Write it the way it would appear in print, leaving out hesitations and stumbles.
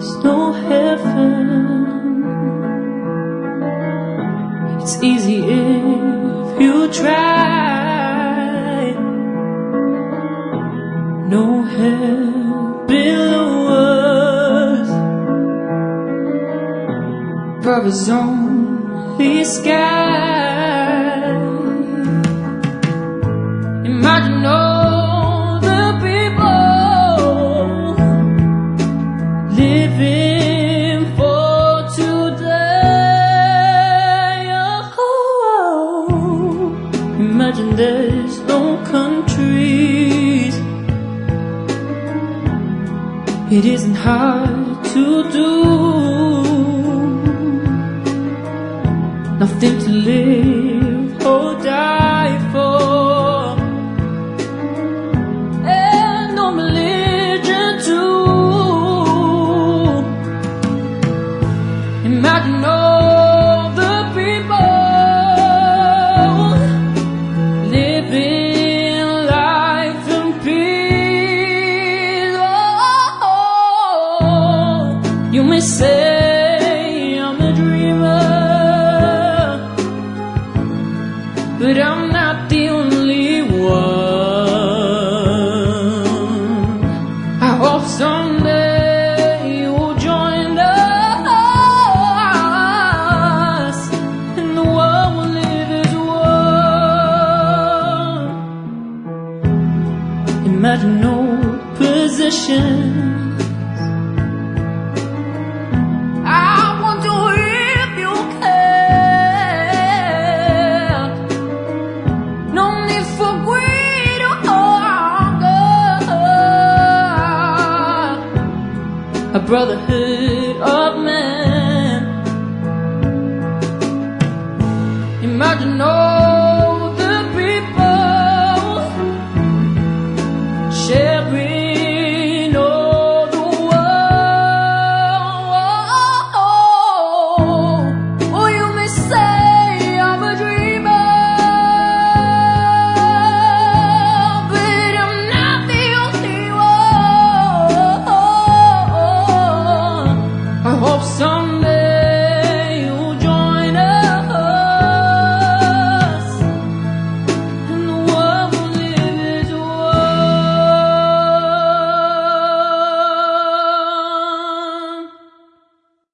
there's no heaven. It's easy if you try. No hell below us. Brothers on the sky. Imagine all the people living for today. Oh, imagine there's no countries. It isn't hard to do. Nothing to live or die for, and no religion too. Imagine all the people living life in peace. Oh, you may say I'm a dreamer, but I'm not the only one. I hope someday you'll join us, and the world will live as one. Imagine no possessions. A brotherhood of men. Imagine all